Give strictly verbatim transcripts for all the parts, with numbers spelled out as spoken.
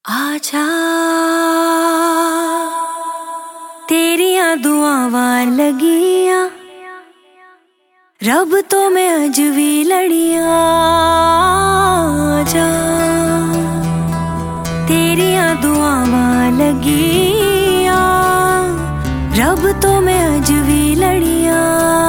आजा तेरियां दुआवां लगियां, रब तो मैं अज भी लड़ियां। आजा तेरियां दुआवां लगियां, रब तो मैं अज भी लड़ियां।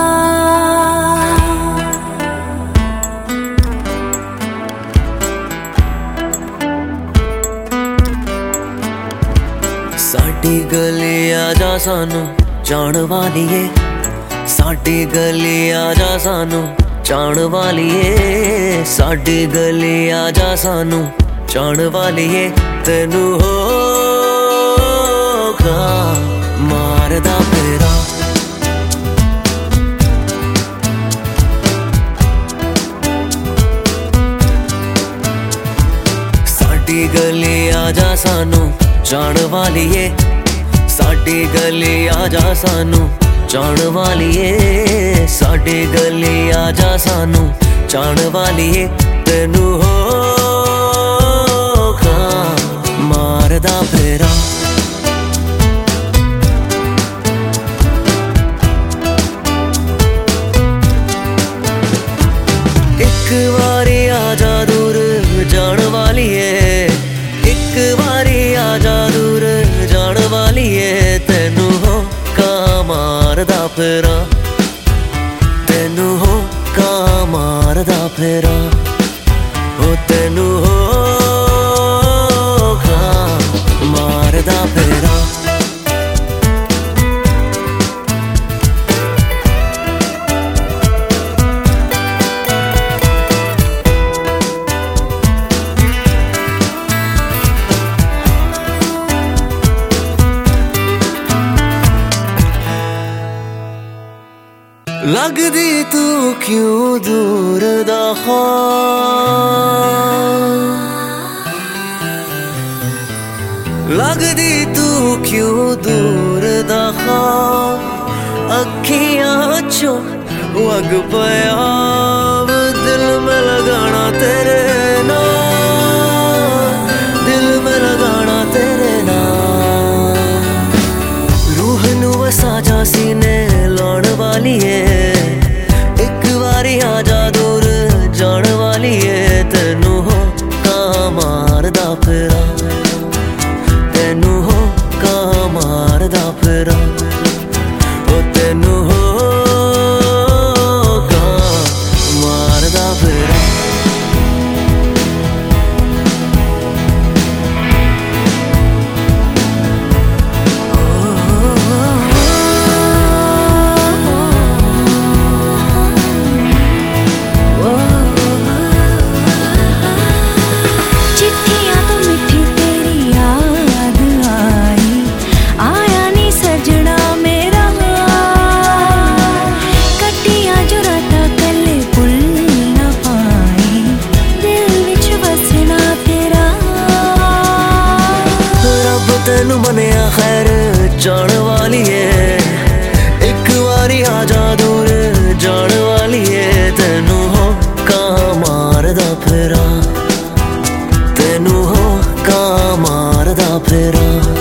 साडी गली आजा सानू जान वालिए, साडी गली आजा सानू जान वालिए, साडी गली आजा सानू जान वालिए। तेनू होगा मारदा फेरा, साडी गली आजा सानू जान वालिए, साडी गली आजा सानू जान वालिए, साडी गली आजा सानू जान वालिए। तेनू होगा मारदा फेरा, एक बारी आजा दूर जान वालिए, एक बारी आजा दूर जान वालिए। तेनू होगा मारदा फेरा, तेनू होगा मारदा फेरा, ओ तेनू होगा मारदा फेरा। लगदी तू क्यों दूर दा ख्वाब, लगदी तू क्यों दूर दा ख्वाब। अखियां चो वग पया दिल में लगाना तेरे नाम, दिल में लगाना तेरे नाम। रूह नू वसा जा सीने लाउण वाली है, एक बारी आजा दूर जान वाली है। तेनू होगा मारदा फेरा, तेनू होगा मारदा फेरा, ओ तेनू होगा मारदा फेरा। तेनू मनिया खैर जान वाली है, एक बारी आजा दूर जान वाली है। तेनू होगा मारदा फेरा, तेनू होगा मारदा फेरा।